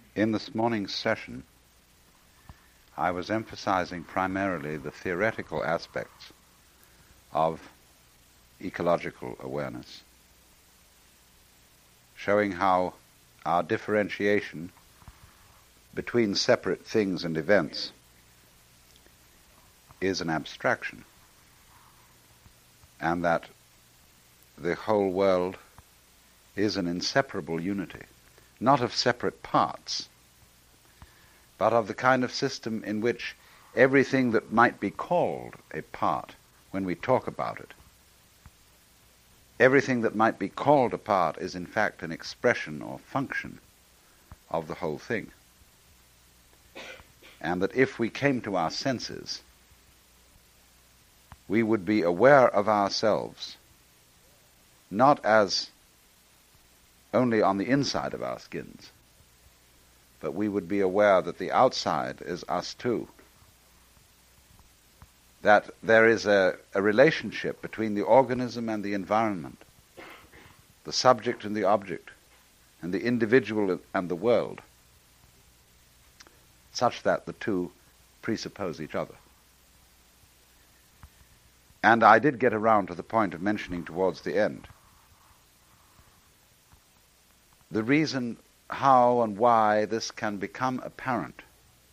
In this morning's session, I was emphasizing primarily the theoretical aspects of ecological awareness, showing how our differentiation between separate things and events is an abstraction, and that the whole world is an inseparable unity, not of separate parts, but of the kind of system in which everything that might be called a part, when we talk about it, everything that might be called a part is in fact an expression or function of the whole thing. And that if we came to our senses, we would be aware of ourselves, not as only on the inside of our skins, but we would be aware that the outside is us too. That there is a relationship between the organism and the environment, the subject and the object, and the individual and the world, such that the two presuppose each other. And I did get around to the point of mentioning towards the end the reason how and why this can become apparent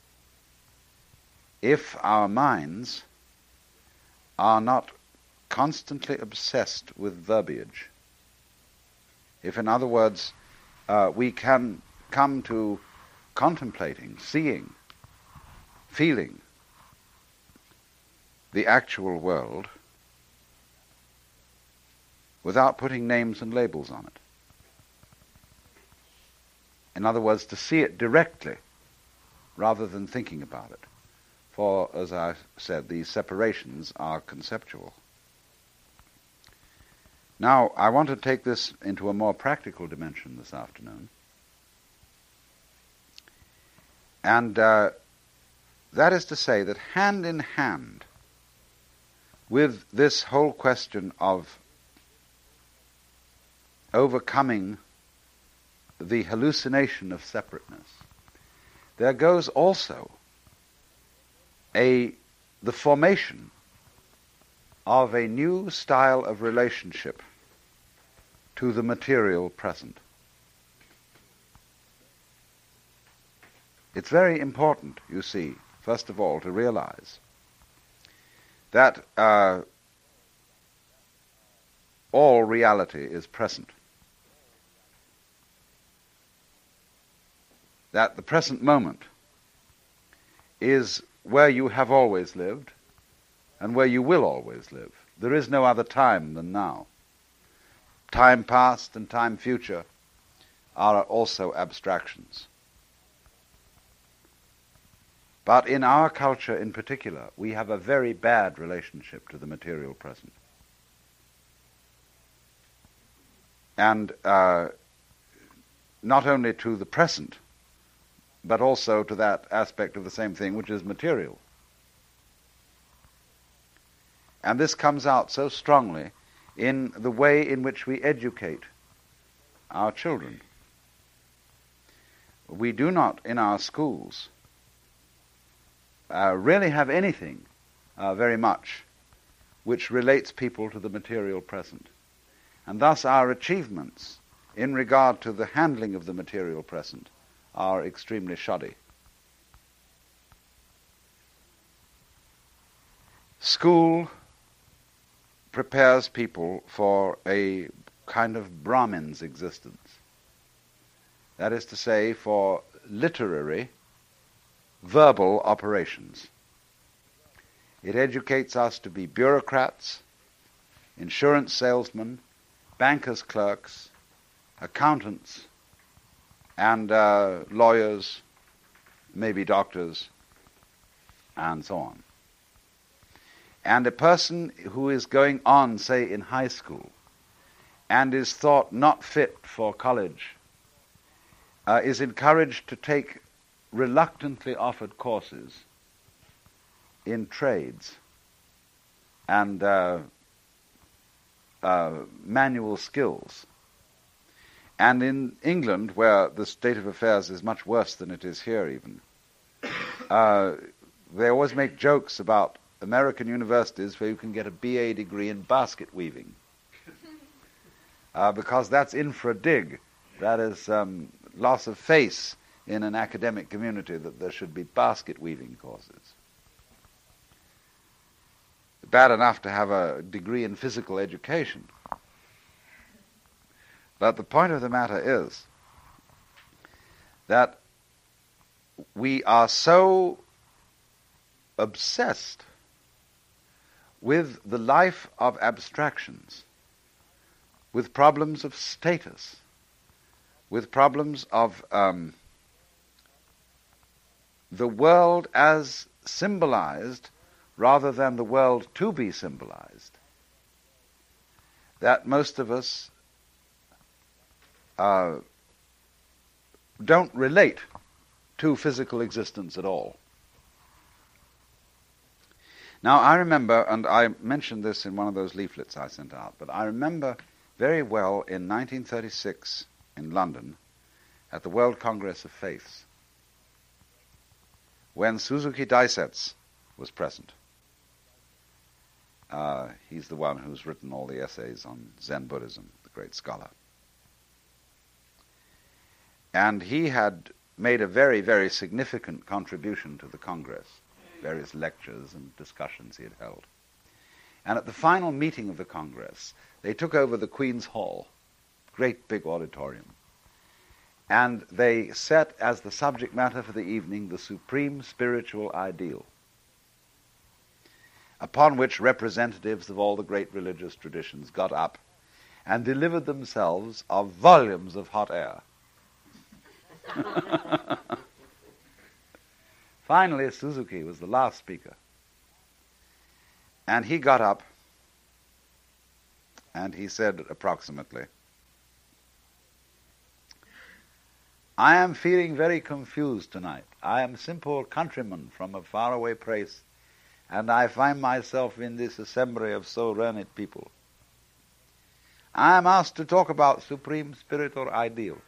if our minds are not constantly obsessed with verbiage. If, in other words, we can come to contemplating, seeing, feeling the actual world without putting names and labels on it. In other words, to see it directly rather than thinking about it. For, as I said, these separations are conceptual. Now, I want to take this into a more practical dimension this afternoon. And that is to say that hand in hand with this whole question of overcoming the hallucination of separateness, there goes also the formation of a new style of relationship to the material present. It's very important, you see, first of all, to realize that all reality is present. That the present moment is where you have always lived and where you will always live. There is no other time than now. Time past and time future are also abstractions. But in our culture in particular, we have a very bad relationship to the material present. And not only to the present, but also to that aspect of the same thing which is material. And this comes out so strongly in the way in which we educate our children. We do not, in our schools, really have anything very much which relates people to the material present. And thus our achievements in regard to the handling of the material present are extremely shoddy. School prepares people for a kind of Brahmin's existence. That is to say, for literary, verbal operations. It educates us to be bureaucrats, insurance salesmen, bankers' clerks, accountants, and lawyers, maybe doctors, and so on. And a person who is going on, say, in high school, and is thought not fit for college, is encouraged to take reluctantly offered courses in trades and manual skills. And in England, where the state of affairs is much worse than it is here even, they always make jokes about American universities where you can get a BA degree in basket weaving. Because that's in for a dig. That is loss of face in an academic community that there should be basket weaving courses. Bad enough to have a degree in physical education. But the point of the matter is that we are so obsessed with the life of abstractions, with problems of status, with problems of the world as symbolized rather than the world to be symbolized, that most of us don't relate to physical existence at all. Now, I remember, and I mentioned this in one of those leaflets I sent out, but I remember very well in 1936 in London at the World Congress of Faiths when Suzuki Daisetsu was present. He's the one who's written all the essays on Zen Buddhism, the great scholar. And he had made a very, very significant contribution to the Congress, various lectures and discussions he had held. And at the final meeting of the Congress, they took over the Queen's Hall, great big auditorium, and they set as the subject matter for the evening the supreme spiritual ideal, upon which representatives of all the great religious traditions got up and delivered themselves of volumes of hot air. Finally, Suzuki was the last speaker. And he got up and he said approximately, "I am feeling very confused tonight. I am a simple countryman from a faraway place, and I find myself in this assembly of so learned people. I am asked to talk about supreme spiritual ideal.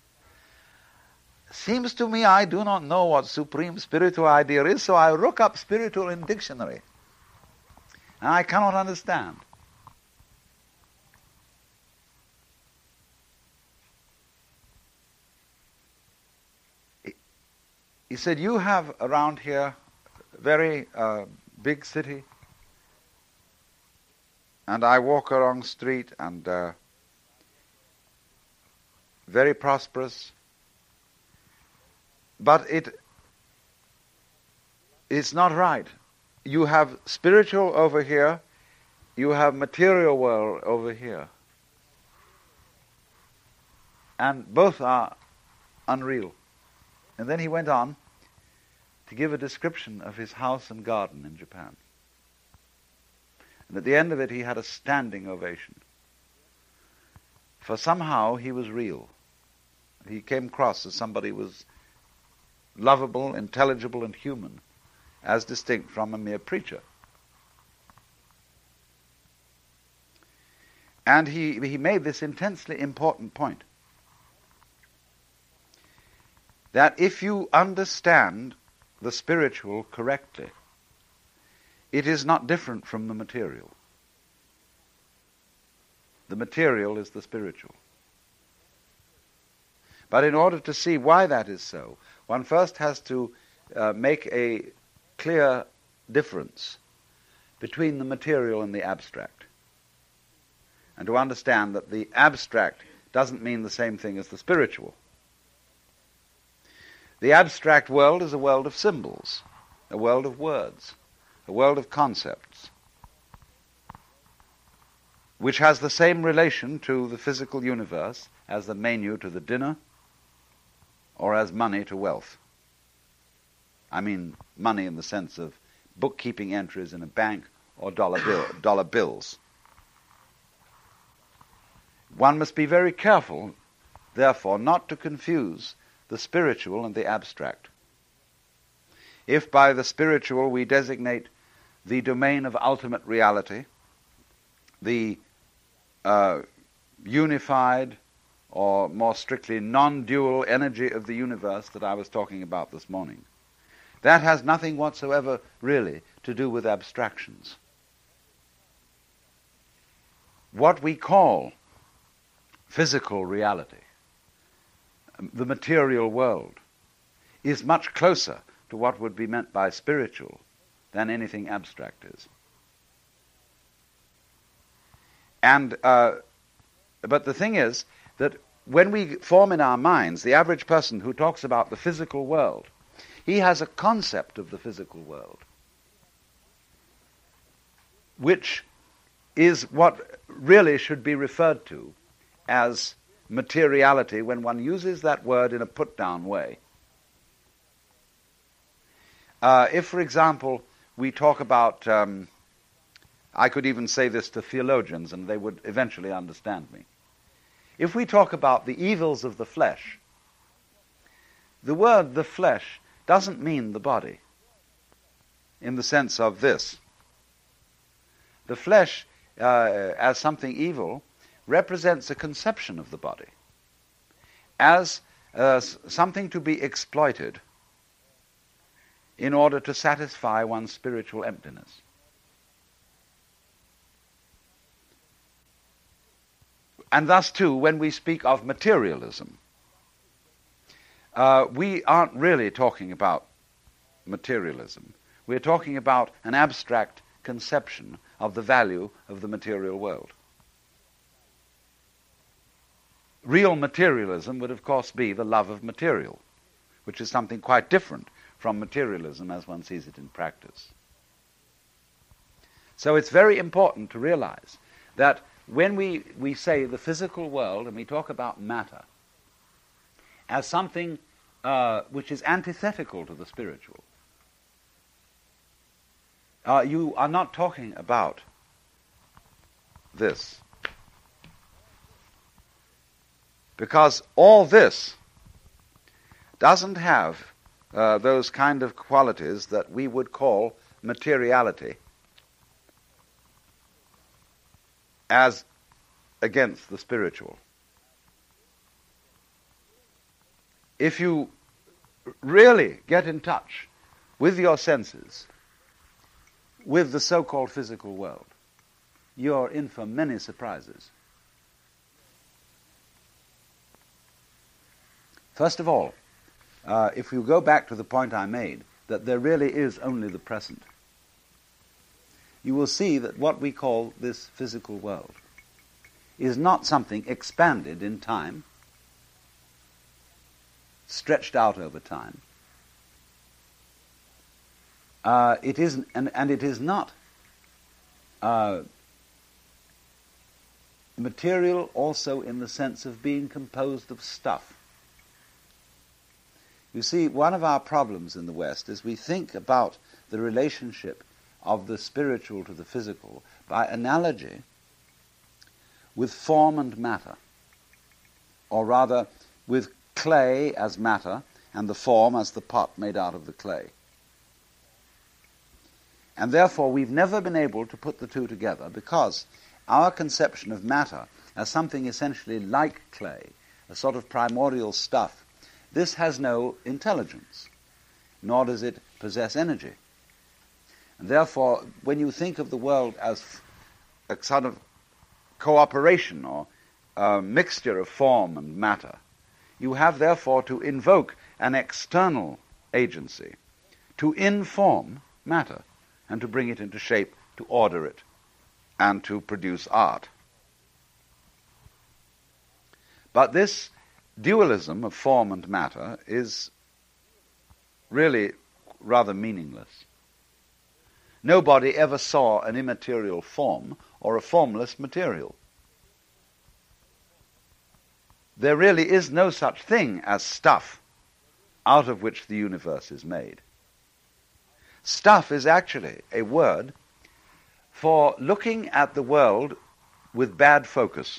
Seems to me I do not know what supreme spiritual ideal is, so I look up spiritual in dictionary. And I cannot understand. He said, you have around here a very big city, and I walk along street and very prosperous, but it's not right. You have spiritual over here, you have material world over here. And both are unreal." And then he went on to give a description of his house and garden in Japan. And at the end of it he had a standing ovation. For somehow he was real. He came across as somebody who was lovable, intelligible, and human, as distinct from a mere preacher. And he made this intensely important point, that if you understand the spiritual correctly, it is not different from the material. The material is the spiritual. But in order to see why that is so, one first has to make a clear difference between the material and the abstract. And to understand that the abstract doesn't mean the same thing as the spiritual. The abstract world is a world of symbols, a world of words, a world of concepts, which has the same relation to the physical universe as the menu to the dinner or as money to wealth. I mean money in the sense of bookkeeping entries in a bank or dollar bills. One must be very careful, therefore, not to confuse the spiritual and the abstract. If by the spiritual we designate the domain of ultimate reality, the unified or more strictly non-dual energy of the universe that I was talking about this morning. That has nothing whatsoever really to do with abstractions. What we call physical reality, the material world, is much closer to what would be meant by spiritual than anything abstract is. And but the thing is that when we form in our minds, the average person who talks about the physical world, he has a concept of the physical world, which is what really should be referred to as materiality when one uses that word in a put-down way. If, for example, we talk about, I could even say this to theologians and they would eventually understand me. If we talk about the evils of the flesh, the word the flesh doesn't mean the body in the sense of this. The flesh, as something evil, represents a conception of the body as something to be exploited in order to satisfy one's spiritual emptiness. And thus, too, when we speak of materialism, we aren't really talking about materialism. We're talking about an abstract conception of the value of the material world. Real materialism would, of course, be the love of material, which is something quite different from materialism as one sees it in practice. So it's very important to realize that when we say the physical world and we talk about matter as something which is antithetical to the spiritual, you are not talking about this. Because all this doesn't have those kind of qualities that we would call materiality as against the spiritual. If you really get in touch with your senses, with the so-called physical world, you're in for many surprises. First of all, if you go back to the point I made, that there really is only the present, you will see that what we call this physical world is not something expanded in time, stretched out over time. It isn't, and it is not material also in the sense of being composed of stuff. You see, one of our problems in the West is we think about the relationship of the spiritual to the physical by analogy with form and matter, or rather with clay as matter and the form as the pot made out of the clay. And therefore we've never been able to put the two together because our conception of matter as something essentially like clay, a sort of primordial stuff, this has no intelligence, nor does it possess energy. And therefore, when you think of the world as a sort of cooperation or a mixture of form and matter, you have therefore to invoke an external agency to inform matter and to bring it into shape, to order it, and to produce art. But this dualism of form and matter is really rather meaningless. Nobody ever saw an immaterial form or a formless material. There really is no such thing as stuff out of which the universe is made. Stuff is actually a word for looking at the world with bad focus.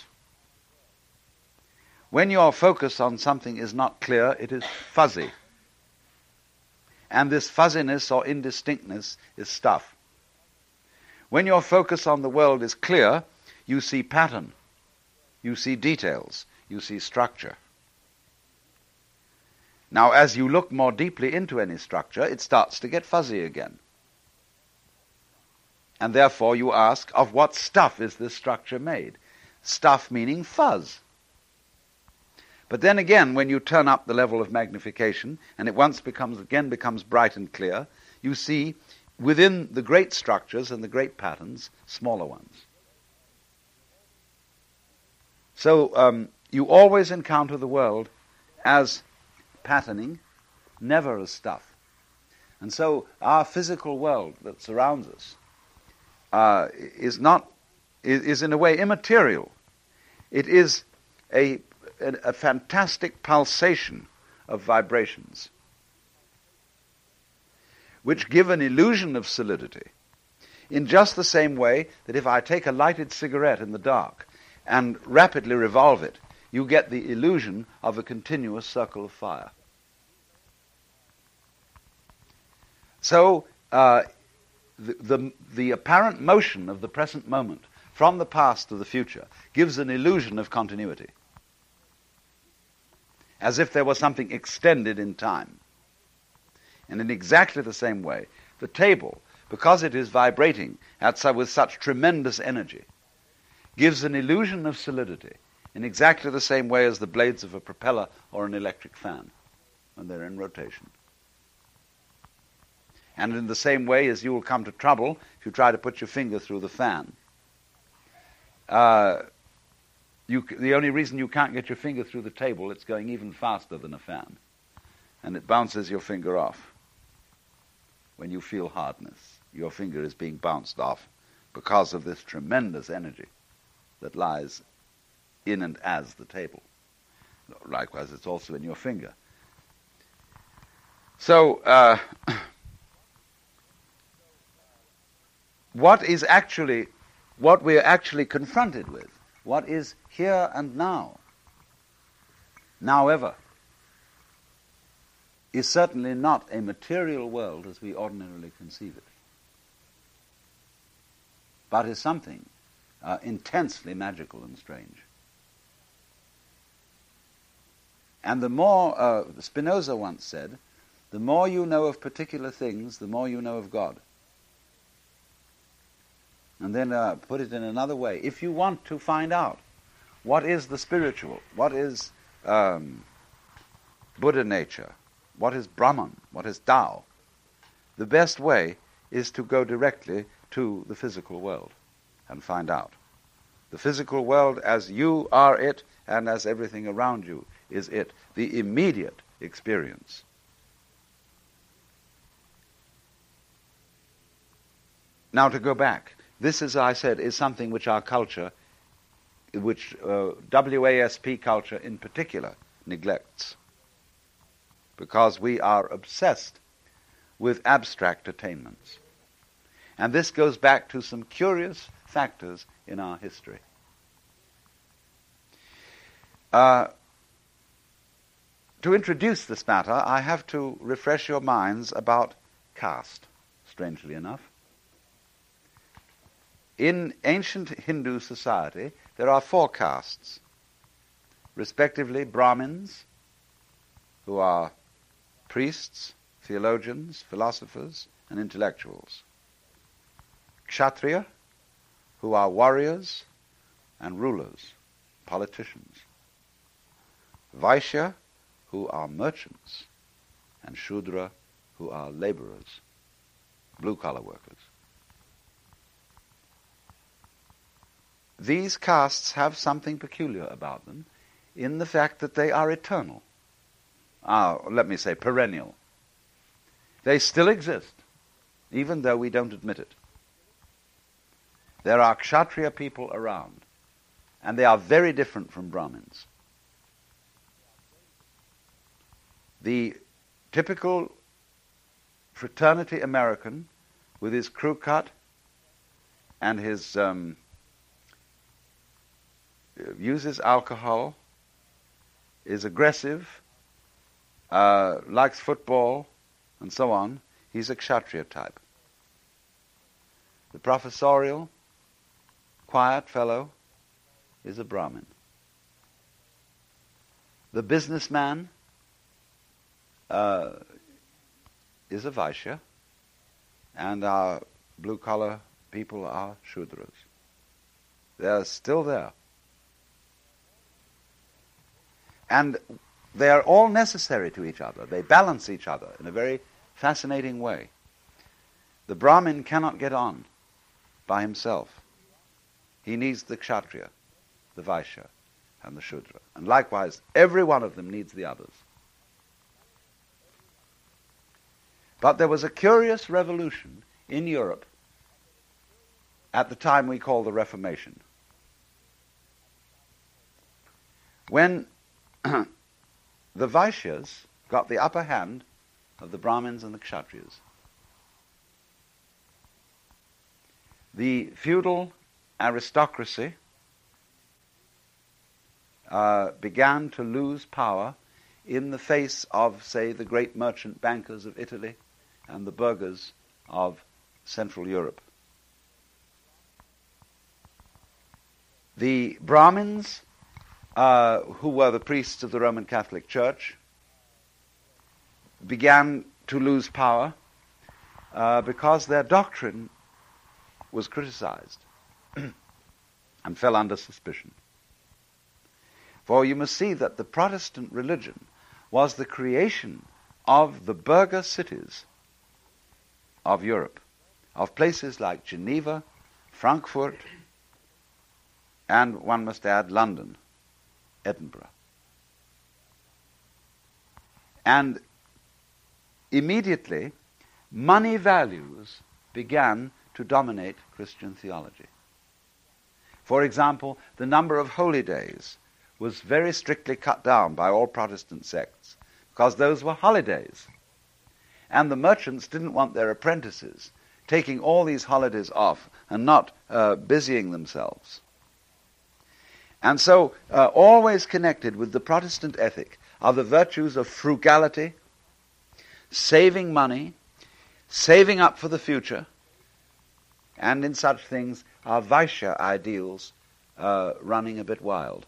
When your focus on something is not clear, it is fuzzy. And this fuzziness or indistinctness is stuff. When your focus on the world is clear, you see pattern, you see details, you see structure. Now, as you look more deeply into any structure, it starts to get fuzzy again. And therefore you ask, of what stuff is this structure made? Stuff meaning fuzz. But then again, when you turn up the level of magnification, and it once becomes bright and clear, you see within the great structures and the great patterns, smaller ones. So you always encounter the world as patterning, never as stuff. And so our physical world that surrounds us is in a way immaterial. It is a fantastic pulsation of vibrations which give an illusion of solidity in just the same way that if I take a lighted cigarette in the dark and rapidly revolve it, you get the illusion of a continuous circle of fire. So the apparent motion of the present moment from the past to the future gives an illusion of continuity, as if there was something extended in time. And in exactly the same way, the table, because it is vibrating with such tremendous energy, gives an illusion of solidity in exactly the same way as the blades of a propeller or an electric fan when they're in rotation. And in the same way as you will come to trouble if you try to put your finger through the fan. The only reason you can't get your finger through the table, it's going even faster than a fan. And it bounces your finger off. When you feel hardness, your finger is being bounced off because of this tremendous energy that lies in and as the table. Likewise, it's also in your finger. So, what we're actually confronted with, what is here and now ever, is certainly not a material world as we ordinarily conceive it, but is something intensely magical and strange. And the more, Spinoza once said, the more you know of particular things, the more you know of God. And then put it in another way. If you want to find out what is the spiritual, what is Buddha nature, what is Brahman, what is Tao, the best way is to go directly to the physical world and find out. The physical world as you are it and as everything around you is it. The immediate experience. Now to go back. This, as I said, is something which our culture, which WASP culture in particular, neglects. Because we are obsessed with abstract attainments. And this goes back to some curious factors in our history. To introduce this matter, I have to refresh your minds about caste, strangely enough. In ancient Hindu society, there are 4 castes, respectively Brahmins, who are priests, theologians, philosophers, and intellectuals. Kshatriya, who are warriors and rulers, politicians. Vaishya, who are merchants, and Shudra, who are laborers, blue-collar workers. These castes have something peculiar about them in the fact that they are eternal. Let me say perennial. They still exist, even though we don't admit it. There are Kshatriya people around, and they are very different from Brahmins. The typical fraternity American, with his crew cut and his uses alcohol, is aggressive, likes football, and so on, he's a Kshatriya type. The professorial, quiet fellow is a Brahmin. The businessman is a Vaishya, and our blue-collar people are Shudras. They're still there. And they are all necessary to each other. They balance each other in a very fascinating way. The Brahmin cannot get on by himself. He needs the Kshatriya, the Vaishya, and the Shudra. And likewise, every one of them needs the others. But there was a curious revolution in Europe at the time we call the Reformation. When the Vaishyas got the upper hand of the Brahmins and the Kshatriyas, the feudal aristocracy began to lose power in the face of, say, the great merchant bankers of Italy and the burghers of Central Europe. The Brahmins, who were the priests of the Roman Catholic Church, began to lose power because their doctrine was criticized and fell under suspicion. For you must see that the Protestant religion was the creation of the burgher cities of Europe, of places like Geneva, Frankfurt, and one must add London, Edinburgh. And immediately, money values began to dominate Christian theology. For example, the number of holy days was very strictly cut down by all Protestant sects, because those were holidays. And the merchants didn't want their apprentices taking all these holidays off and not busying themselves. And so, always connected with the Protestant ethic are the virtues of frugality, saving money, saving up for the future, and in such things are Vaishya ideals running a bit wild.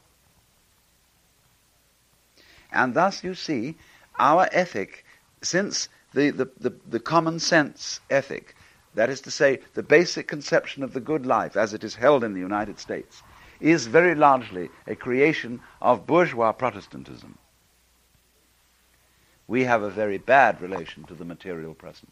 And thus you see our ethic, since the common sense ethic, that is to say, the basic conception of the good life as it is held in the United States, is very largely a creation of bourgeois Protestantism. We have a very bad relation to the material present.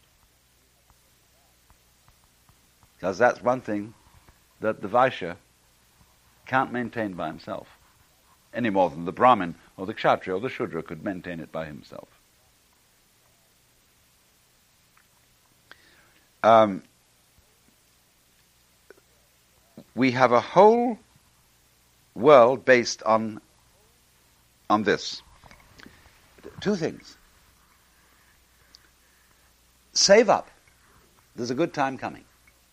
Because that's one thing that the Vaishya can't maintain by himself, any more than the Brahmin or the Kshatriya or the Shudra could maintain it by himself. We have a whole world based on this. Two things. Save up. There's a good time coming.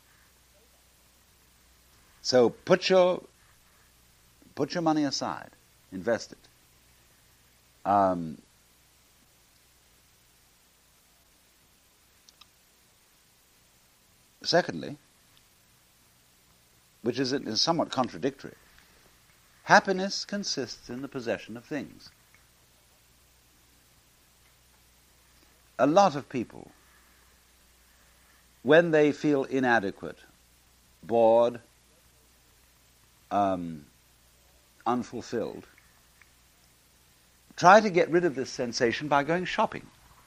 So put your money aside. Invest it. Secondly, which is somewhat contradictory, happiness consists in the possession of things. A lot of people, when they feel inadequate, bored, unfulfilled, try to get rid of this sensation by going shopping.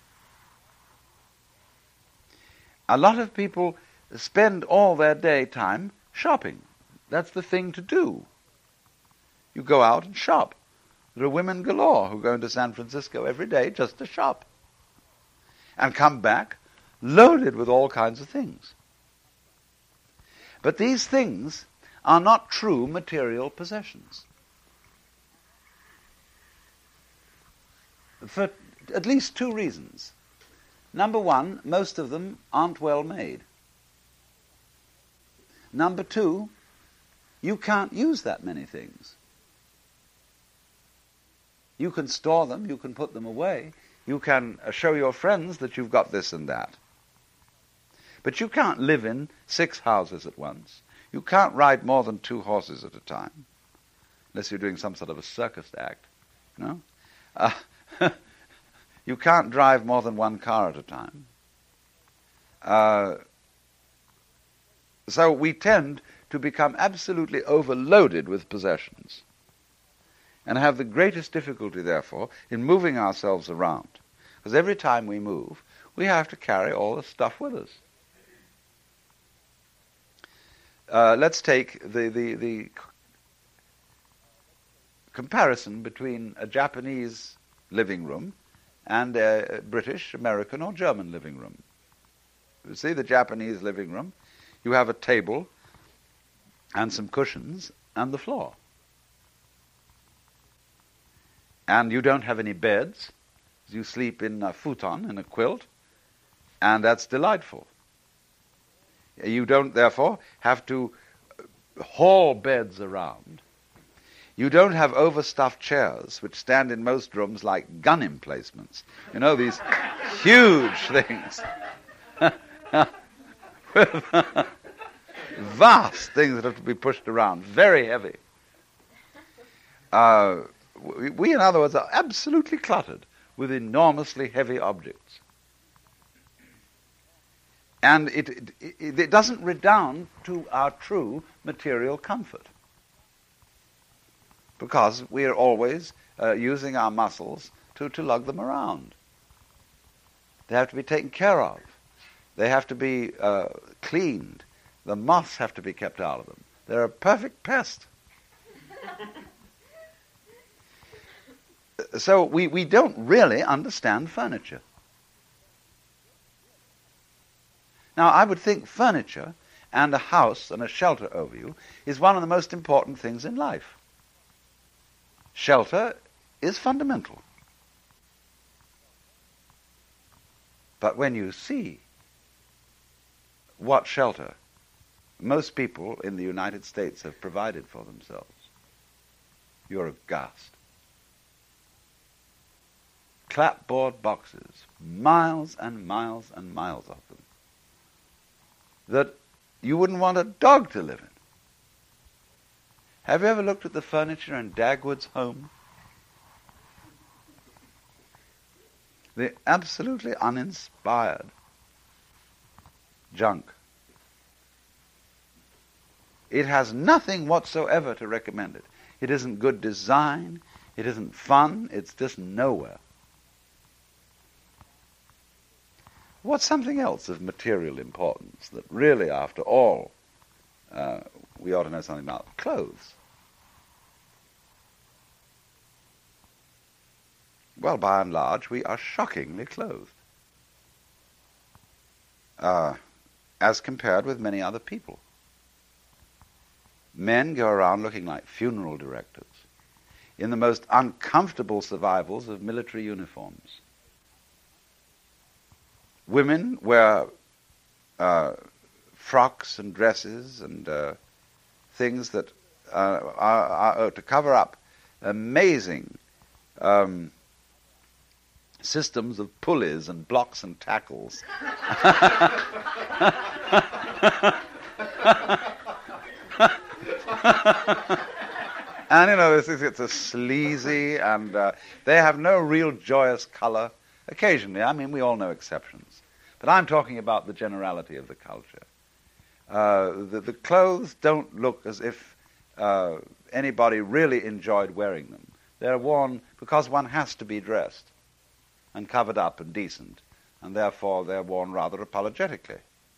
A lot of people spend all their daytime shopping. That's the thing to do. You go out and shop. There are women galore who go into San Francisco every day just to shop and come back loaded with all kinds of things. But these things are not true material possessions. For at least two reasons. Number one, most of them aren't well made. Number two, you can't use that many things. You can store them, you can put them away, you can show your friends that you've got this and that. But you can't live in 6 houses at once. You can't ride more than 2 horses at a time, unless you're doing some sort of a circus act, you know? You can't drive more than one car at a time. So we tend to become absolutely overloaded with possessions and have the greatest difficulty, therefore, in moving ourselves around. Because every time we move, we have to carry all the stuff with us. Let's take the comparison between a Japanese living room and a British, American, or German living room. You see the Japanese living room, you have a table and some cushions and the floor. And you don't have any beds. You sleep in a futon, in a quilt, and that's delightful. You don't, therefore, have to haul beds around. You don't have overstuffed chairs, which stand in most rooms like gun emplacements. You know, these huge things. Vast things that have to be pushed around, very heavy. We, in other words, are absolutely cluttered with enormously heavy objects. And it doesn't redound to our true material comfort, because we are always using our muscles to lug them around. They have to be taken care of. They have to be cleaned. The moths have to be kept out of them. They're a perfect pest. So we don't really understand furniture. Now, I would think furniture and a house and a shelter over you is one of the most important things in life. Shelter is fundamental. But when you see what shelter most people in the United States have provided for themselves, you're aghast. Clapboard boxes, miles and miles and miles of them, that you wouldn't want a dog to live in. Have you ever looked at the furniture in Dagwood's home? The absolutely uninspired junk. It has nothing whatsoever to recommend it. It isn't good design. It isn't fun. It's just nowhere. What's something else of material importance that really, after all, we ought to know something about? Clothes. Well, by and large, we are shockingly clothed, as compared with many other people. Men go around looking like funeral directors in the most uncomfortable survivals of military uniforms. Women wear frocks and dresses and things that are to cover up amazing systems of pulleys and blocks and tackles. And, you know, it's a sleazy, and they have no real joyous color. Occasionally, I mean, we all know exceptions. But I'm talking about the generality of the culture. The clothes don't look as if anybody really enjoyed wearing them. They're worn because one has to be dressed and covered up and decent, and therefore they're worn rather apologetically.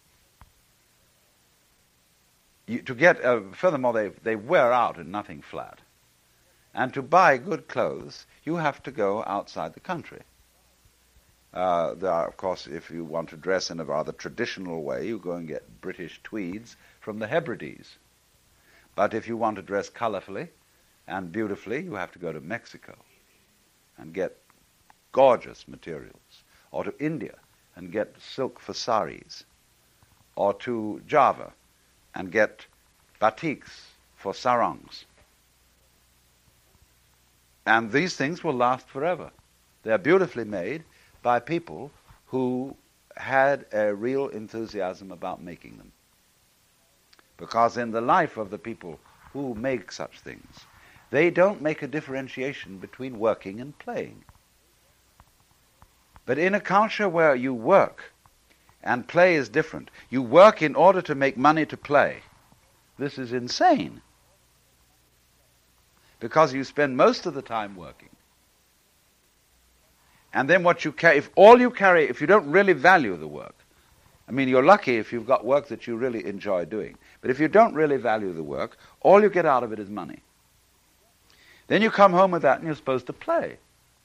Furthermore, they wear out in nothing flat. And to buy good clothes, you have to go outside the country. There are, of course, if you want to dress in a rather traditional way, you go and get British tweeds from the Hebrides. But if you want to dress colorfully and beautifully, you have to go to Mexico and get gorgeous materials, or to India and get silk for saris, or to Java and get batiks for sarongs. And these things will last forever. They're beautifully made by people who had a real enthusiasm about making them. Because in the life of the people who make such things, They don't make a differentiation between working and playing. But in a culture where you work and play is different, you work in order to make money to play, this is insane. Because you spend most of the time working. And then what you carry, if you don't really value the work, I mean, you're lucky if you've got work that you really enjoy doing. But if you don't really value the work, all you get out of it is money. Then you come home with that and you're supposed to play.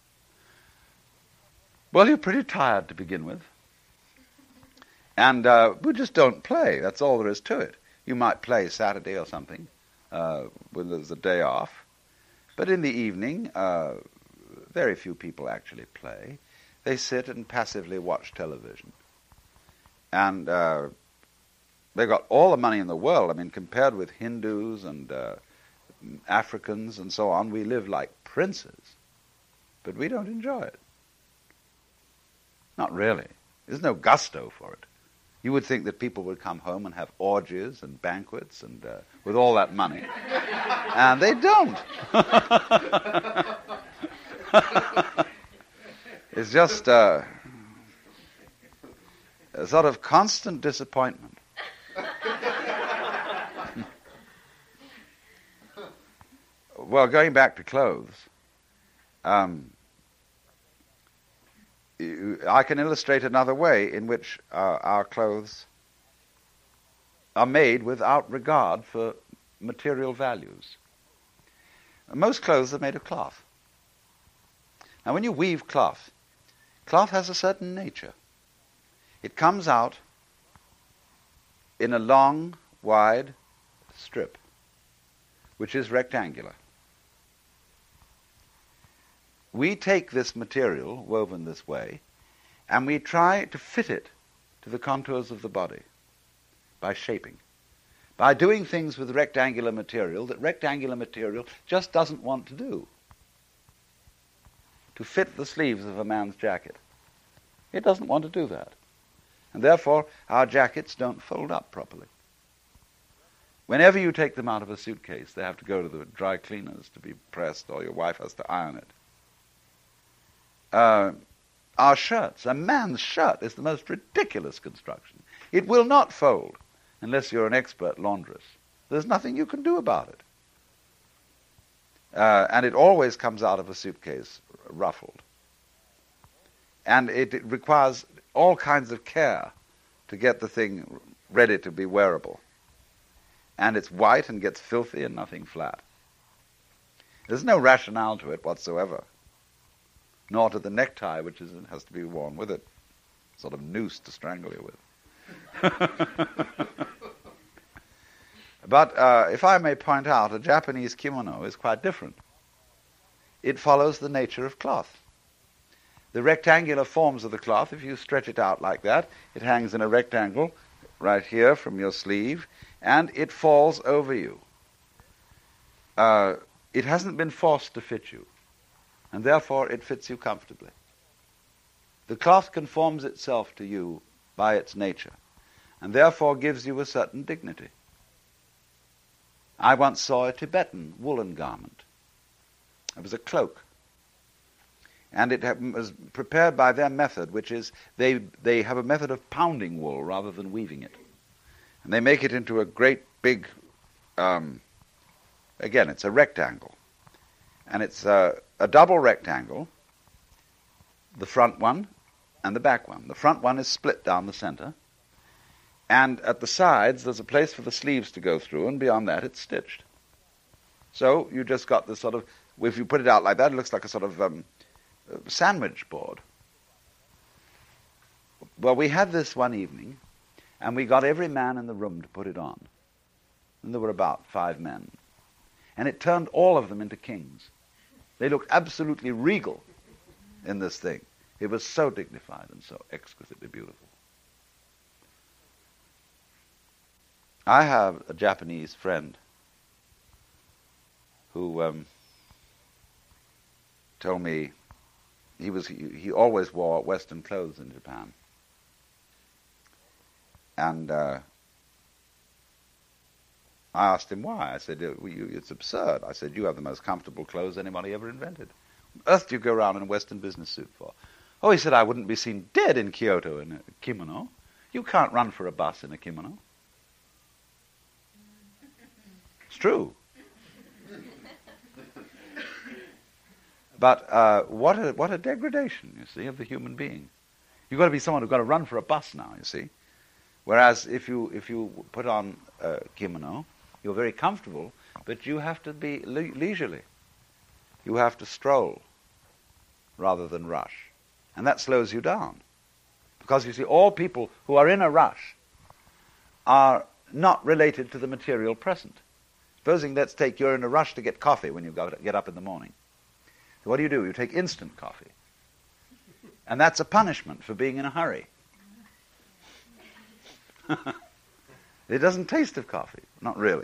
Well, you're pretty tired to begin with. And we just don't play. That's all there is to it. You might play Saturday or something when there's a day off. But in the evening, very few people actually play. They sit and passively watch television. And they've got all the money in the world. I mean, compared with Hindus and Africans and so on, we live like princes. But we don't enjoy it. Not really. There's no gusto for it. You would think that people would come home and have orgies and banquets and with all that money. And they don't. It's just a sort of constant disappointment. Well, going back to clothes, I can illustrate another way in which our clothes are made without regard for material values. Most clothes are made of cloth. Now, when you weave cloth, cloth has a certain nature. It comes out in a long, wide strip, which is rectangular. We take this material, woven this way, and we try to fit it to the contours of the body by shaping, by doing things with rectangular material that rectangular material just doesn't want to do. To fit the sleeves of a man's jacket. It doesn't want to do that. And therefore, our jackets don't fold up properly. Whenever you take them out of a suitcase, they have to go to the dry cleaners to be pressed, or your wife has to iron it. Our shirts, a man's shirt is the most ridiculous construction. It will not fold unless you're an expert laundress. There's nothing you can do about it. And it always comes out of a suitcase ruffled. And it requires all kinds of care to get the thing ready to be wearable. And it's white and gets filthy and nothing flat. There's no rationale to it whatsoever. Nor to the necktie, which has to be worn with it. Sort of noose to strangle you with. But if I may point out, a Japanese kimono is quite different. It follows the nature of cloth. The rectangular forms of the cloth, if you stretch it out like that, it hangs in a rectangle right here from your sleeve, and it falls over you. It hasn't been forced to fit you, and therefore it fits you comfortably. The cloth conforms itself to you by its nature, and therefore gives you a certain dignity. I once saw a Tibetan woolen garment. It was a cloak. And it was prepared by their method, which is they have a method of pounding wool rather than weaving it. And they make it into a great big, again, it's a rectangle. And it's a double rectangle, the front one and the back one. The front one is split down the center. And at the sides, there's a place for the sleeves to go through, and beyond that, it's stitched. So you just got this sort of, if you put it out like that, it looks like a sort of sandwich board. Well, we had this one evening, and we got every man in the room to put it on. And there were about 5 men. And it turned all of them into kings. They looked absolutely regal in this thing. It was so dignified and so exquisitely beautiful. I have a Japanese friend who told me he always wore Western clothes in Japan. And I asked him why. I said, it's absurd. I said, you have the most comfortable clothes anybody ever invented. What on earth do you go around in a Western business suit for? Oh, he said, I wouldn't be seen dead in Kyoto in a kimono. You can't run for a bus in a kimono. It's true. But what a degradation, you see, of the human being. You've got to be someone who's got to run for a bus now, you see. Whereas if you put on a kimono, you're very comfortable, but you have to be leisurely. You have to stroll rather than rush. And that slows you down. Because you see, all people who are in a rush are not related to the material present. Supposing, let's take, you're in a rush to get coffee when you get up in the morning. So what do? You take instant coffee. And that's a punishment for being in a hurry. It doesn't taste of coffee, not really.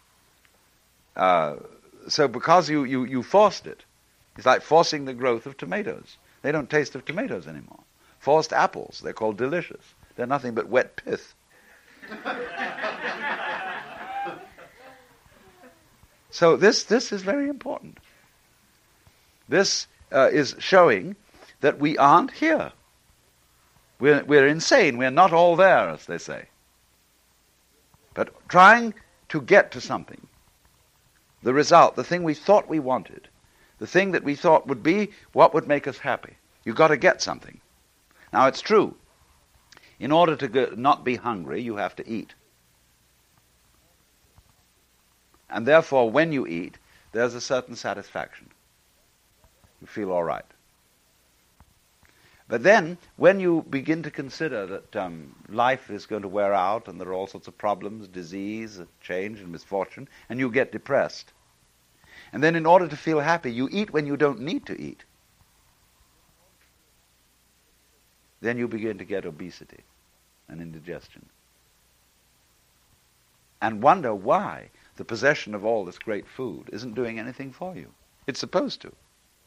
So because you forced it, it's like forcing the growth of tomatoes. They don't taste of tomatoes anymore. Forced apples, they're called delicious. They're nothing but wet pith. So this is very important. This is showing that we aren't here. We're insane. We're not all there, as they say. But trying to get to something, the result, the thing we thought we wanted, the thing that we thought would be what would make us happy. You've got to get something. Now, it's true. In order to not be hungry, you have to eat. And therefore, when you eat, there's a certain satisfaction. You feel all right. But then, when you begin to consider that life is going to wear out and there are all sorts of problems, disease, change, and misfortune, and you get depressed, and then in order to feel happy, you eat when you don't need to eat, then you begin to get obesity and indigestion. And wonder why the possession of all this great food isn't doing anything for you. It's supposed to.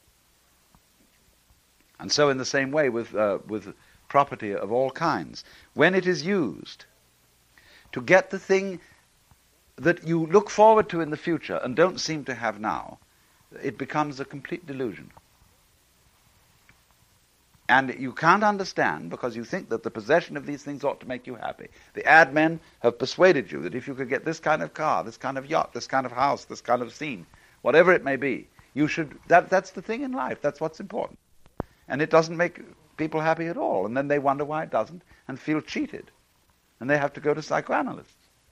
And so in the same way with property of all kinds, when it is used to get the thing that you look forward to in the future and don't seem to have now, it becomes a complete delusion. And you can't understand because you think that the possession of these things ought to make you happy. The ad men have persuaded you that if you could get this kind of car, this kind of yacht, this kind of house, this kind of scene, whatever it may be, you should. That's the thing in life. That's what's important. And it doesn't make people happy at all. And then they wonder why it doesn't and feel cheated. And they have to go to psychoanalysts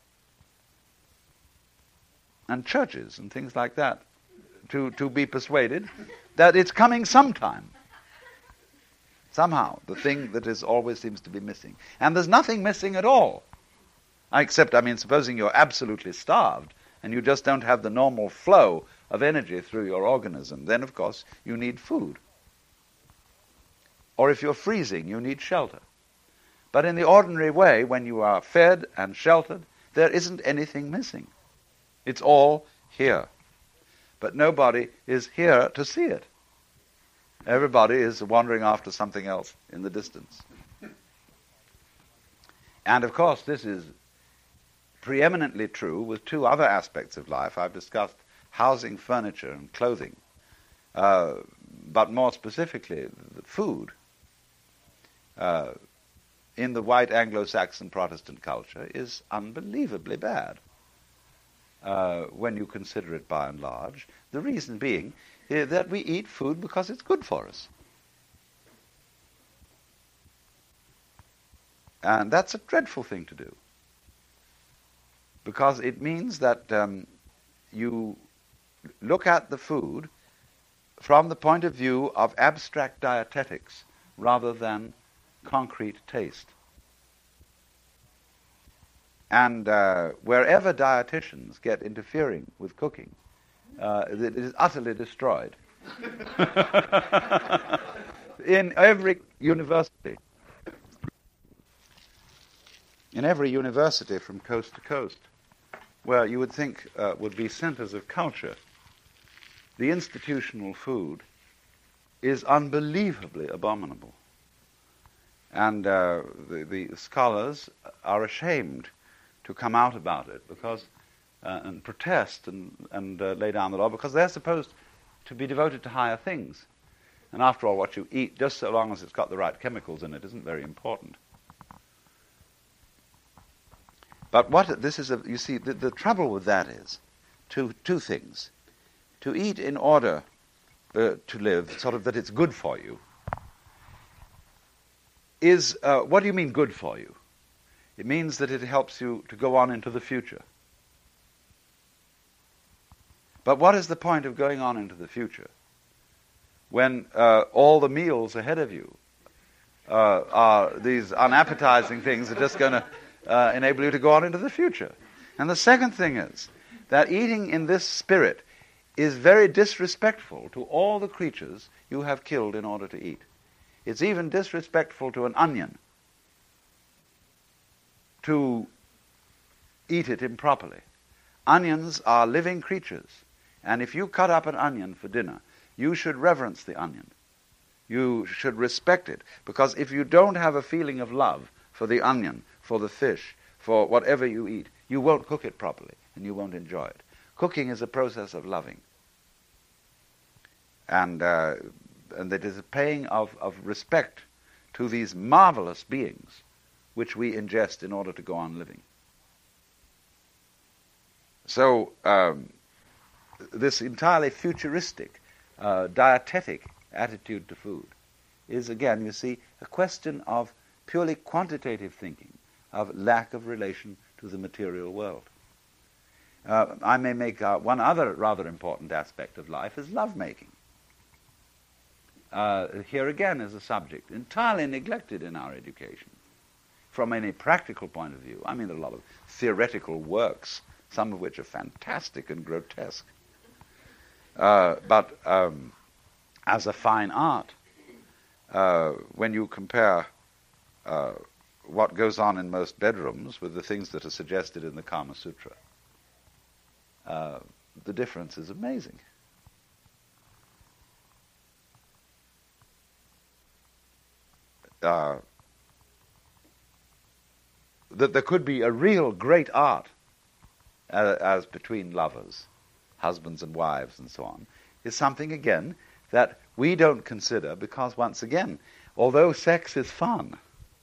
and churches and things like that to be persuaded that it's coming sometime. Somehow, the thing that is always seems to be missing. And there's nothing missing at all. Except, supposing you're absolutely starved and you just don't have the normal flow of energy through your organism, then of course you need food. Or if you're freezing, you need shelter. But in the ordinary way, when you are fed and sheltered, there isn't anything missing. It's all here. But nobody is here to see it. Everybody is wandering after something else in the distance. And of course, this is preeminently true with two other aspects of life. I've discussed housing, furniture, and clothing. But more specifically, food. In the white Anglo-Saxon Protestant culture is unbelievably bad when you consider it by and large. The reason being that we eat food because it's good for us. And that's a dreadful thing to do. Because it means that you look at the food from the point of view of abstract dietetics rather than concrete taste. And wherever dietitians get interfering with cooking, it is utterly destroyed. In every university. In every university from coast to coast, where you would think would be centers of culture, the institutional food is unbelievably abominable. And the scholars are ashamed to come out about it because and protest and lay down the law, because they're supposed to be devoted to higher things. And after all, what you eat, just so long as it's got the right chemicals in it, isn't very important. But you see, the trouble with that is two things. To eat in order to live, sort of that it's good for you, is, what do you mean good for you? It means that it helps you to go on into the future. But what is the point of going on into the future when all the meals ahead of you are these unappetizing things that are just going to enable you to go on into the future? And the second thing is that eating in this spirit is very disrespectful to all the creatures you have killed in order to eat. It's even disrespectful to an onion to eat it improperly. Onions are living creatures, and if you cut up an onion for dinner, you should reverence the onion. You should respect it, because if you don't have a feeling of love for the onion, for the fish, for whatever you eat, you won't cook it properly, and you won't enjoy it. Cooking is a process of loving. And it is a paying of respect to these marvelous beings which we ingest in order to go on living. So this entirely futuristic, dietetic attitude to food is, again, you see, a question of purely quantitative thinking, of lack of relation to the material world. I may make one other rather important aspect of life is lovemaking. Here again is a subject entirely neglected in our education. From any practical point of view, I mean, there are a lot of theoretical works, some of which are fantastic and grotesque. But as a fine art, when you compare what goes on in most bedrooms with the things that are suggested in the Kama Sutra, the difference is amazing. That there could be a real great art as between lovers, husbands and wives and so on, is something, again, that we don't consider because, once again, although sex is fun,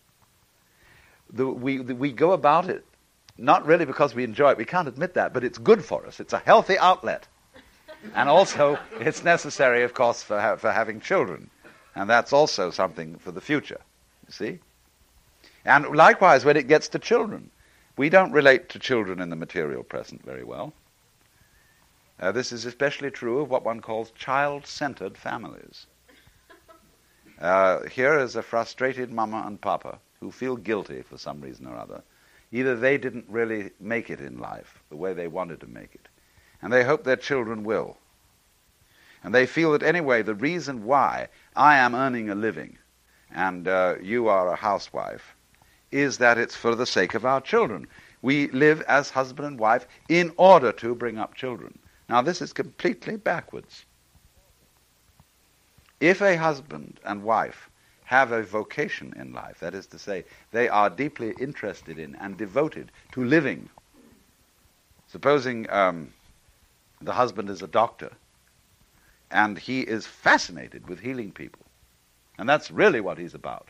we go about it not really because we enjoy it. We can't admit that, but it's good for us. It's a healthy outlet. And also, it's necessary, of course, for having children. And that's also something for the future, you see? And likewise, when it gets to children, we don't relate to children in the material present very well. This is especially true of what one calls child-centered families. Here is a frustrated mama and papa who feel guilty for some reason or other. Either they didn't really make it in life the way they wanted to make it, and they hope their children will. And they feel that anyway, the reason why I am earning a living and you are a housewife is that it's for the sake of our children. We live as husband and wife in order to bring up children. Now, this is completely backwards. If a husband and wife have a vocation in life, that is to say, they are deeply interested in and devoted to living. Supposing the husband is a doctor, and he is fascinated with healing people, and that's really what he's about.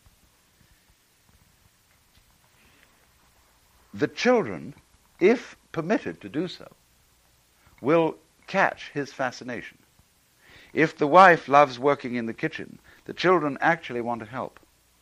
The children, if permitted to do so, will catch his fascination. If the wife loves working in the kitchen, the children actually want to help.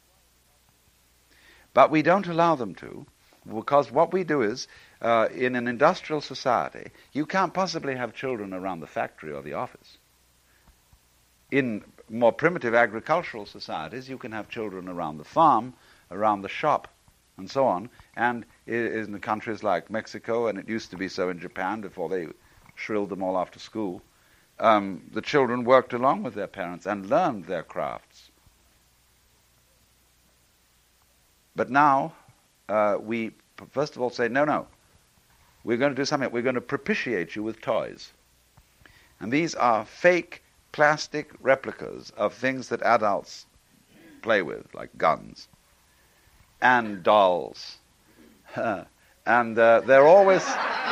But we don't allow them to, because what we do is, in an industrial society, you can't possibly have children around the factory or the office. In more primitive agricultural societies, you can have children around the farm, around the shop, and so on. And in countries like Mexico, and it used to be so in Japan before they shrilled them all after school, the children worked along with their parents and learned their crafts. But now we first of all say, no, we're going to do something. We're going to propitiate you with toys. And these are fake plastic replicas of things that adults play with, like guns and dolls And they're always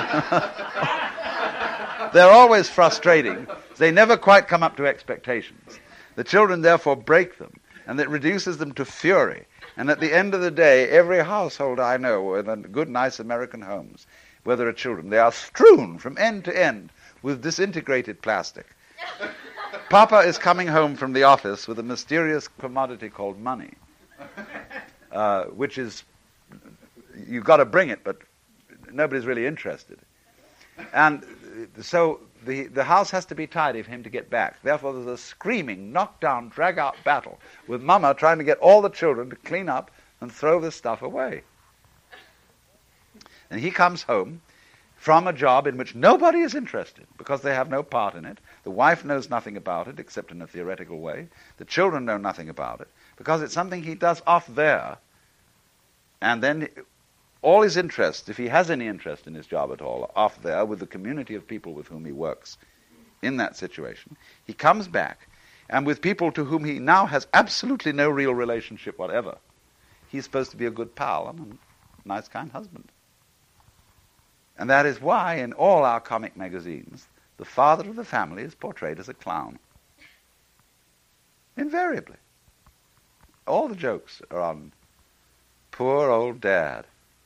they're always frustrating. They never quite come up to expectations. The children therefore break them, and it reduces them to fury. And at the end of the day, every household I know in good, nice American homes where there are children, they are strewn from end to end with disintegrated plastic. Papa is coming home from the office with a mysterious commodity called money, which is, you've got to bring it, but nobody's really interested. And so the house has to be tidy for him to get back. Therefore, there's a screaming, knock-down, drag-out battle with Mama trying to get all the children to clean up and throw this stuff away. And he comes home from a job in which nobody is interested because they have no part in it. The wife knows nothing about it except in a theoretical way. The children know nothing about it because it's something he does off there. And then all his interest, if he has any interest in his job at all, off there with the community of people with whom he works in that situation, he comes back, and with people to whom he now has absolutely no real relationship whatever, he's supposed to be a good pal and a nice, kind husband. And that is why in all our comic magazines, the father of the family is portrayed as a clown. Invariably. All the jokes are on poor old Dad.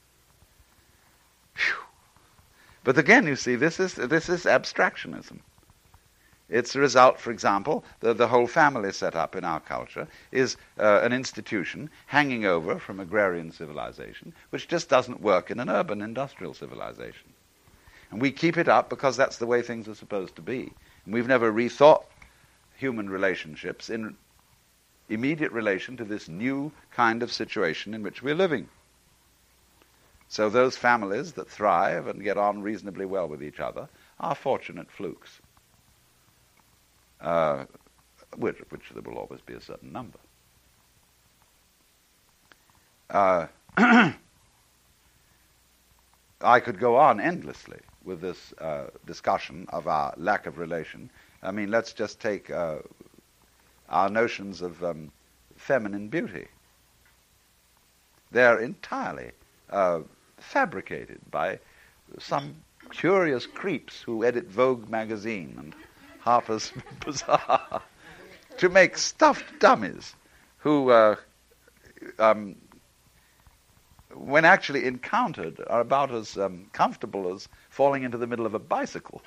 Whew. But again, you see, this is abstractionism. It's a result, for example, the whole family set up in our culture is an institution hanging over from agrarian civilization, which just doesn't work in an urban industrial civilization. And we keep it up because that's the way things are supposed to be. And we've never rethought human relationships in immediate relation to this new kind of situation in which we're living. So those families that thrive and get on reasonably well with each other are fortunate flukes. Which there will always be a certain number. I could go on endlessly with this discussion of our lack of relation. I mean, let's just take our notions of feminine beauty. They're entirely fabricated by some curious creeps who edit Vogue magazine and Harper's Bazaar to make stuffed dummies who, when actually encountered, are about as comfortable as falling into the middle of a bicycle.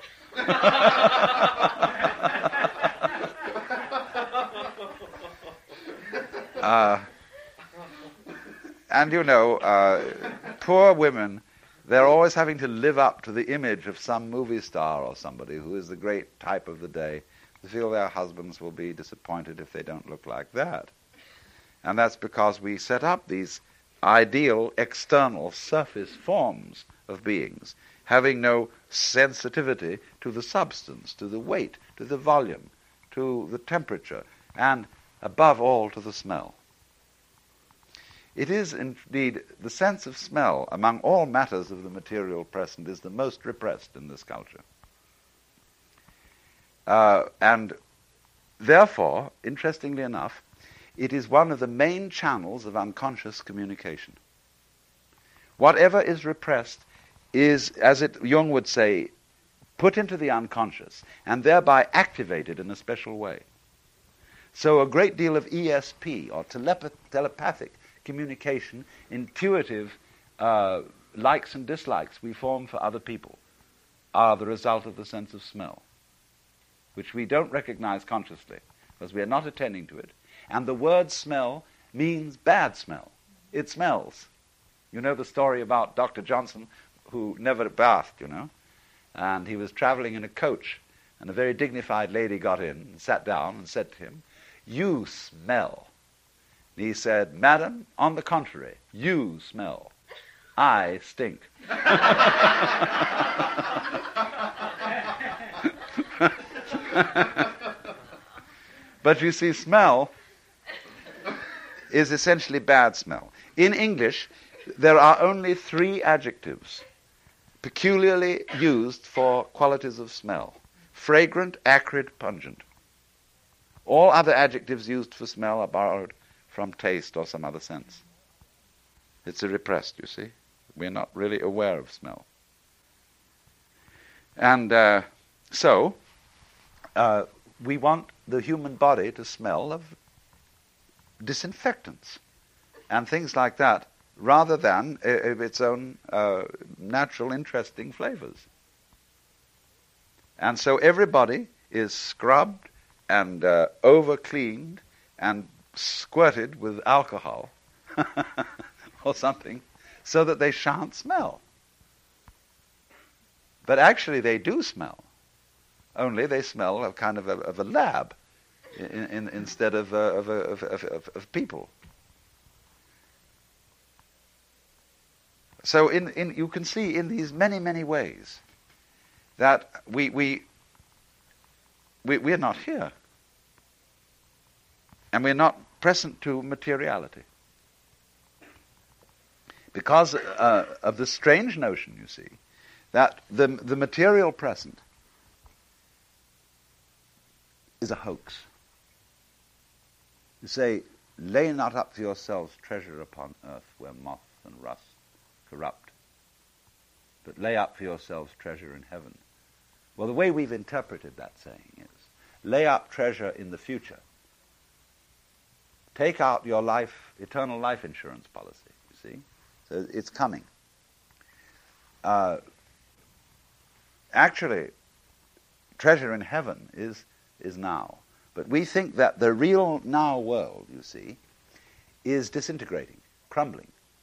And you know, poor women, they're always having to live up to the image of some movie star or somebody who is the great type of the day. They feel their husbands will be disappointed if they don't look like that. And that's because we set up these ideal external surface forms of beings, having no sensitivity to the substance, to the weight, to the volume, to the temperature, and above all to the smell. It is indeed the sense of smell among all matters of the material present is the most repressed in this culture. And therefore, interestingly enough, it is one of the main channels of unconscious communication. Whatever is repressed is, as Jung would say, put into the unconscious and thereby activated in a special way. So a great deal of ESP, or telepathic communication, intuitive likes and dislikes we form for other people, are the result of the sense of smell, which we don't recognize consciously because we are not attending to it. And the word smell means bad smell. It smells. You know the story about Dr. Johnson, who never bathed, you know, and he was traveling in a coach, and a very dignified lady got in and sat down and said to him, "You smell." And he said, "Madam, on the contrary, you smell. I stink." But you see, smell is essentially bad smell. In English, there are only 3 adjectives peculiarly used for qualities of smell: fragrant, acrid, pungent. All other adjectives used for smell are borrowed from taste or some other sense. It's a repressed, you see. We're not really aware of smell. And so we want the human body to smell of disinfectants and things like that, rather than of its own natural, interesting flavors. And so everybody is scrubbed and over-cleaned and squirted with alcohol or something so that they shan't smell. But actually they do smell, only they smell of kind of a lab instead of people. So you can see in these many, many ways that we're not here. And we're not present to materiality. Because of the strange notion, you see, that the material present is a hoax. You say, lay not up for yourselves treasure upon earth where moth and rust corrupt, but lay up for yourselves treasure in heaven. Well, the way we've interpreted that saying is, lay up treasure in the future. Take out your eternal life insurance policy, you see. So it's coming. Actually, treasure in heaven is now. But we think that the real now world, you see, is disintegrating, crumbling,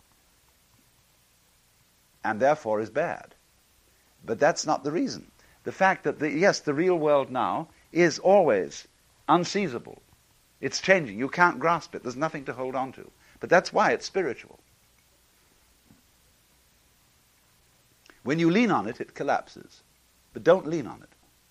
and therefore is bad. But that's not the reason. The fact that, the real world now is always unseizable. It's changing. You can't grasp it. There's nothing to hold on to. But that's why it's spiritual. When you lean on it, it collapses. But don't lean on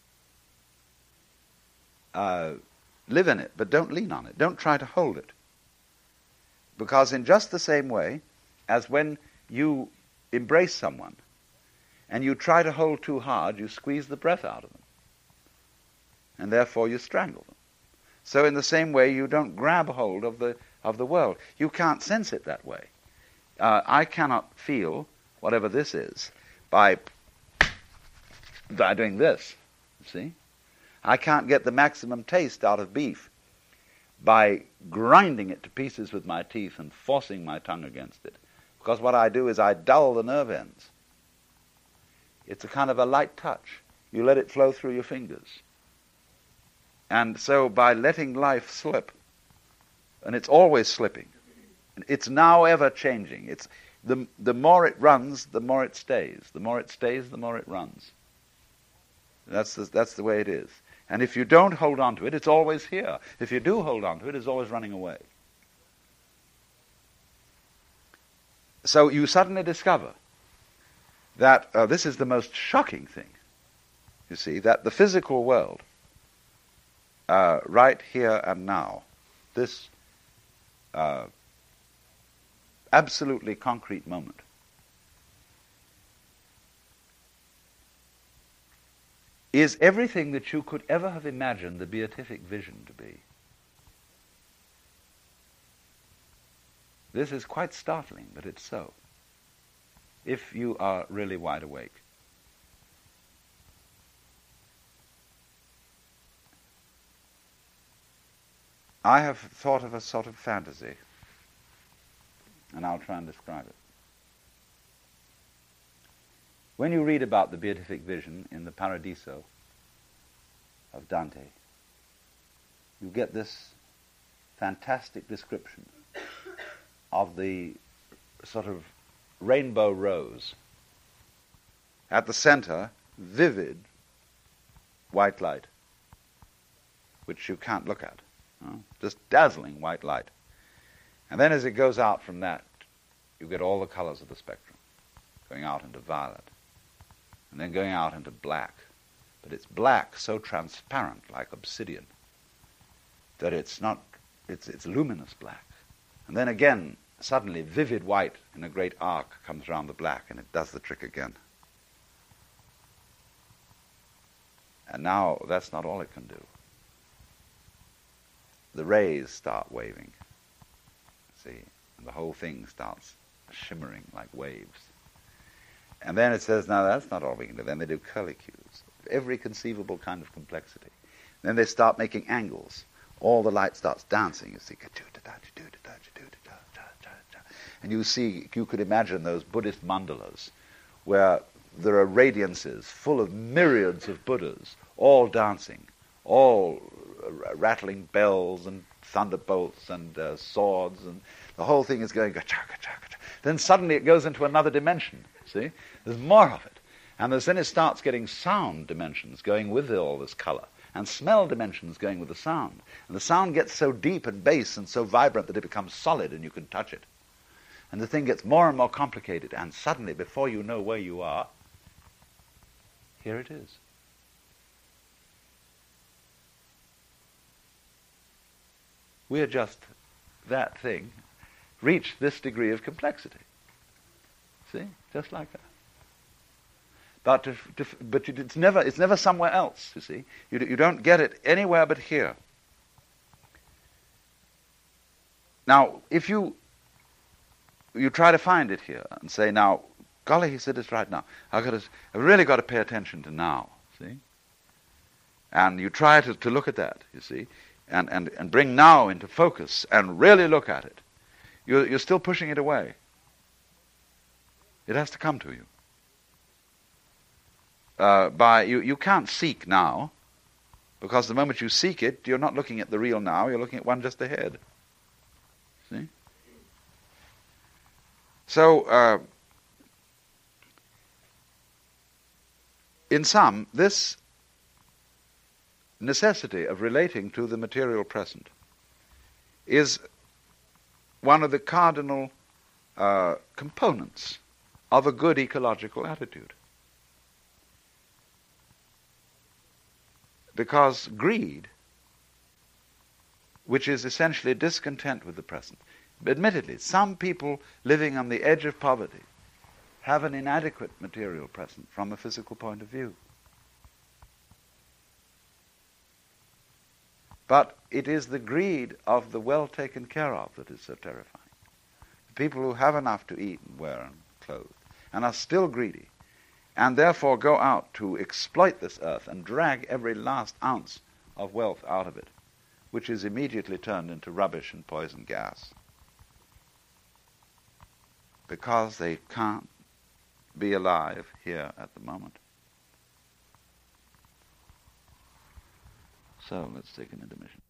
it. Live in it, but don't lean on it. Don't try to hold it. Because in just the same way as when you embrace someone and you try to hold too hard, you squeeze the breath out of them. And therefore you strangle them. So in the same way, you don't grab hold of the world. You can't sense it that way. I cannot feel whatever this is by doing this, you see. I can't get the maximum taste out of beef by grinding it to pieces with my teeth and forcing my tongue against it. Because what I do is I dull the nerve ends. It's a kind of a light touch. You let it flow through your fingers. And so by letting life slip, and it's always slipping, it's now ever changing. It's the more it runs, the more it stays. The more it stays, the more it runs. That's the way it is. And if you don't hold on to it, it's always here. If you do hold on to it, it's always running away. So you suddenly discover that this is the most shocking thing, you see, that the physical world, right here and now, this absolutely concrete moment, is everything that you could ever have imagined the beatific vision to be. This is quite startling, but it's so, if you are really wide awake. I have thought of a sort of fantasy, and I'll try and describe it. When you read about the beatific vision in the Paradiso of Dante, you get this fantastic description of the sort of rainbow rose. At the center, vivid white light, which you can't look at. Just dazzling white light. And then as it goes out from that, you get all the colors of the spectrum, going out into violet, and then going out into black. But it's black so transparent, like obsidian, that it's luminous black. And then again, suddenly vivid white in a great arc comes around the black, and it does the trick again. And now that's not all it can do. The rays start waving, see, and the whole thing starts shimmering like waves. And then it says, no, that's not all we can do. Then they do curlicues, every conceivable kind of complexity. Then they start making angles. All the light starts dancing. You see, and you see, you could imagine those Buddhist mandalas where there are radiances full of myriads of Buddhas, all dancing, all rattling bells and thunderbolts and swords, and the whole thing is going ga-cha-ga-cha-ga-cha. Then suddenly it goes into another dimension, see? There's more of it. And then it starts getting sound dimensions going with all this color, and smell dimensions going with the sound. And the sound gets so deep and bass and so vibrant that it becomes solid and you can touch it. And the thing gets more and more complicated, and suddenly, before you know where you are, here it is. We are just that thing, reached this degree of complexity. See? Just like that. But it's never somewhere else, you see. You don't get it anywhere but here. Now, if you try to find it here and say, now, golly, he said this right now. I've really got to pay attention to now, see? And you try to look at that, you see, and bring now into focus and really look at it. You're still pushing it away. It has to come to you. You can't seek now, because the moment you seek it, you're not looking at the real now, you're looking at one just ahead. See? So, in sum, this necessity of relating to the material present is one of the cardinal components of a good ecological attitude. Because greed, which is essentially discontent with the present, admittedly, some people living on the edge of poverty have an inadequate material present from a physical point of view. But it is the greed of the well taken care of that is so terrifying. The people who have enough to eat and wear and clothe and are still greedy, and therefore go out to exploit this earth and drag every last ounce of wealth out of it, which is immediately turned into rubbish and poison gas. Because they can't be alive here at the moment. So let's take an intermission.